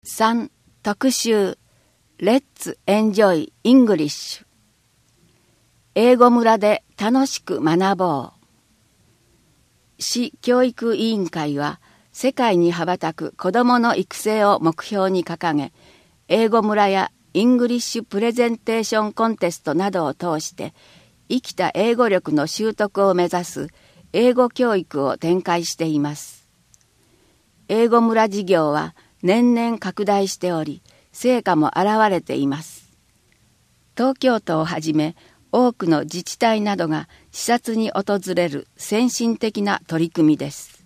3. 特集 Let's Enjoy English 英語村で楽しく学ぼう。市教育委員会は世界に羽ばたく子どもの育成を目標に掲げ、英語村やイングリッシュプレゼンテーションコンテストなどを通して生きた英語力の習得を目指す英語教育を展開しています。英語村事業は年々拡大しており、成果も現れています。東京都をはじめ多くの自治体などが視察に訪れる先進的な取り組みです。